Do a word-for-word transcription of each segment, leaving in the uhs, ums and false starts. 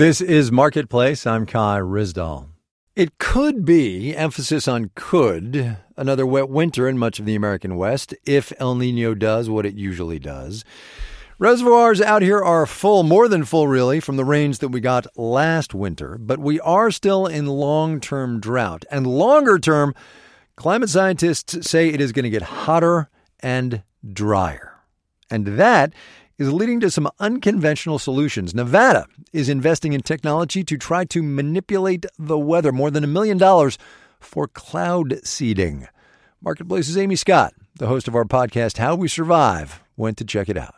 This is Marketplace. I'm Kai Ryssdal. It could be, emphasis on could, another wet winter in much of the American West if El Nino does what it usually does. Reservoirs out here are full, more than full really, from the rains that we got last winter, but we are still in long-term drought. And longer term, climate scientists say it is going to get hotter and drier. And that is leading to some unconventional solutions. Nevada is investing in technology to try to manipulate the weather. More than a million dollars for cloud seeding. Marketplace's Amy Scott, the host of our podcast, How We Survive, went to check it out.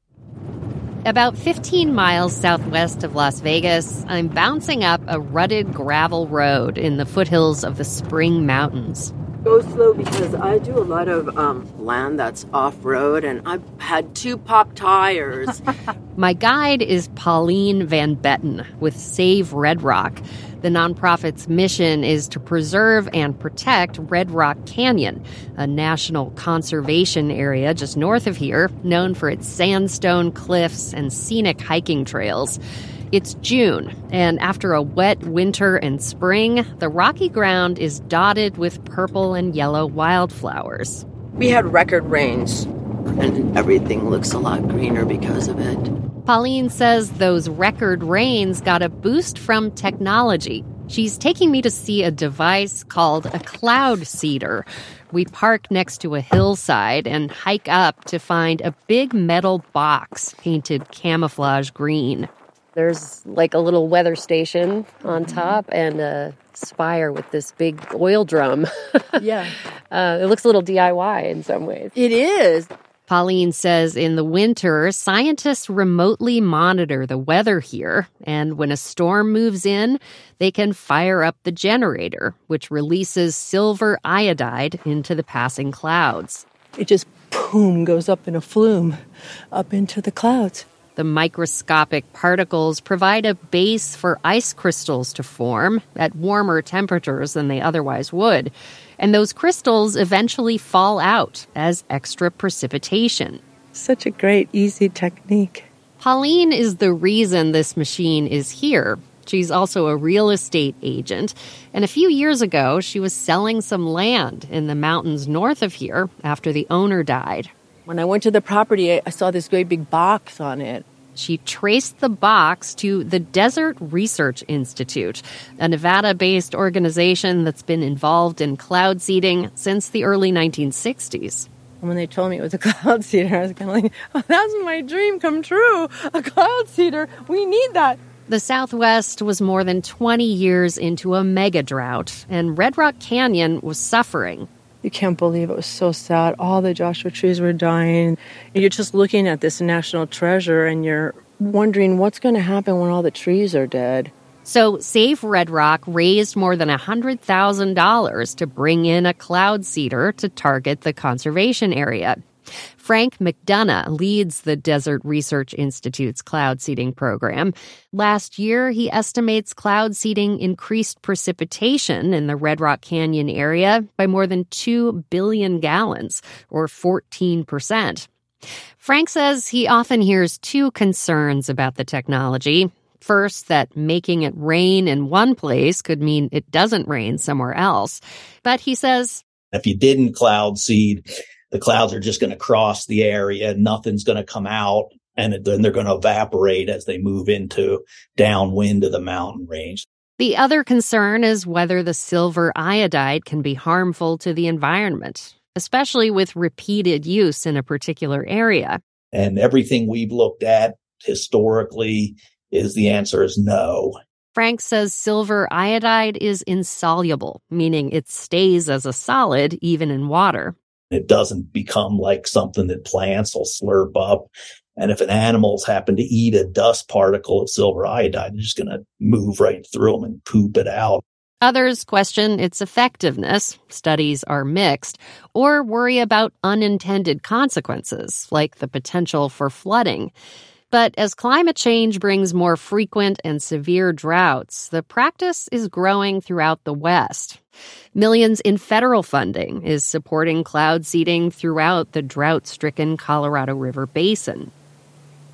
About fifteen miles southwest of Las Vegas, I'm bouncing up a rutted gravel road in the foothills of the Spring Mountains. Go slow because I do a lot of um, land that's off-road, and I've had two pop tires. My guide is Pauline Van Betten with Save Red Rock. The nonprofit's mission is to preserve and protect Red Rock Canyon, a national conservation area just north of here, known for its sandstone cliffs and scenic hiking trails. It's June, and after a wet winter and spring, the rocky ground is dotted with purple and yellow wildflowers. We had record rains, and everything looks a lot greener because of it. Pauline says those record rains got a boost from technology. She's taking me to see a device called a cloud seeder. We park next to a hillside and hike up to find a big metal box painted camouflage green. There's like a little weather station on top and a spire with this big oil drum. Yeah. Uh, it looks a little D I Y in some ways. It is. Pauline says in the winter, scientists remotely monitor the weather here, and when a storm moves in, they can fire up the generator, which releases silver iodide into the passing clouds. It just, boom, goes up in a flume up into the clouds. The microscopic particles provide a base for ice crystals to form at warmer temperatures than they otherwise would. And those crystals eventually fall out as extra precipitation. Such a great, easy technique. Pauline is the reason this machine is here. She's also a real estate agent. And a few years ago, she was selling some land in the mountains north of here after the owner died. When I went to the property, I saw this great big box on it. She traced the box to the Desert Research Institute, a Nevada-based organization that's been involved in cloud seeding since the early nineteen sixties. And when they told me it was a cloud seeder, I was kind of like, oh, that's my dream come true. A cloud seeder. We need that. The Southwest was more than twenty years into a mega drought, and Red Rock Canyon was suffering. You can't believe it was so sad. All the Joshua trees were dying. You're just looking at this national treasure and you're wondering what's going to happen when all the trees are dead. So Save Red Rock raised more than one hundred thousand dollars to bring in a cloud seeder to target the conservation area. Frank McDonough leads the Desert Research Institute's cloud seeding program. Last year, he estimates cloud seeding increased precipitation in the Red Rock Canyon area by more than two billion gallons, or fourteen percent. Frank says he often hears two concerns about the technology. First, that making it rain in one place could mean it doesn't rain somewhere else. But he says, if you didn't cloud seed, the clouds are just going to cross the area. Nothing's going to come out, and then they're going to evaporate as they move into downwind of the mountain range. The other concern is whether the silver iodide can be harmful to the environment, especially with repeated use in a particular area. And everything we've looked at historically is the answer is no. Frank says silver iodide is insoluble, meaning it stays as a solid even in water. It doesn't become like something that plants will slurp up. And if an animals happen to eat a dust particle of silver iodide, they're just going to move right through them and poop it out. Others question its effectiveness, studies are mixed, or worry about unintended consequences, like the potential for flooding. But as climate change brings more frequent and severe droughts, the practice is growing throughout the West. Millions in federal funding is supporting cloud seeding throughout the drought-stricken Colorado River Basin.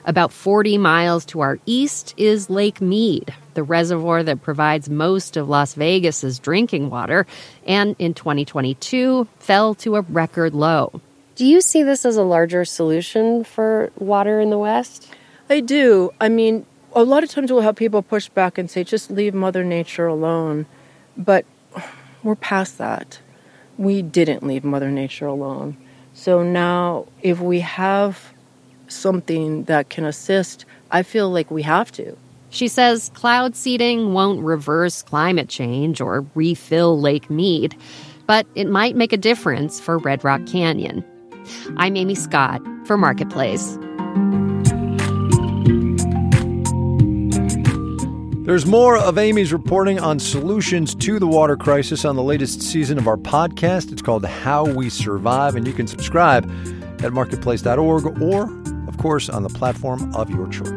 About forty miles to our east is Lake Mead, the reservoir that provides most of Las Vegas's drinking water, and in twenty twenty-two fell to a record low. Do you see this as a larger solution for water in the West? I do. I mean, a lot of times we'll have people push back and say, just leave Mother Nature alone. But we're past that. We didn't leave Mother Nature alone. So now if we have something that can assist, I feel like we have to. She says cloud seeding won't reverse climate change or refill Lake Mead, but it might make a difference for Red Rock Canyon. I'm Amy Scott for Marketplace. There's more of Amy's reporting on solutions to the water crisis on the latest season of our podcast. It's called How We Survive, and you can subscribe at marketplace dot org or, of course, on the platform of your choice.